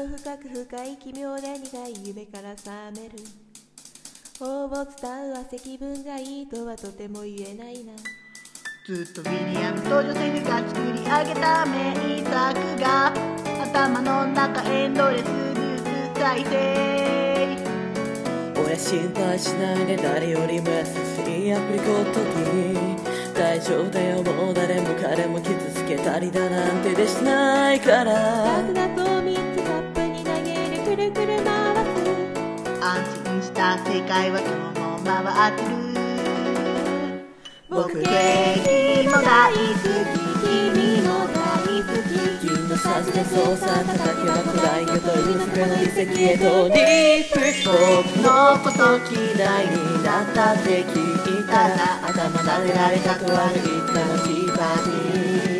深く深い奇妙で苦い夢から覚める。頬を伝う汗気分がいいとはとても言えないな。 ずっとウィリアムとジョセフが作り上げた名作が頭の中エンドレスループ再生。 俺心配しないで、誰よりも優しいアプリコットに大丈夫だよ、もう誰も彼も傷つけたりだなんてでしないから。 ダークだと3つカップに投げる、くるくる回す。 安心した世界は今日も回ってる。僕ケーキも大好き、君も大好き。 銀のサジで操作叩けば古代魚という魚の遺跡へとリップ。僕のこと嫌いになったって聞いたら頭撫でられたと悪いったのティーパーティー。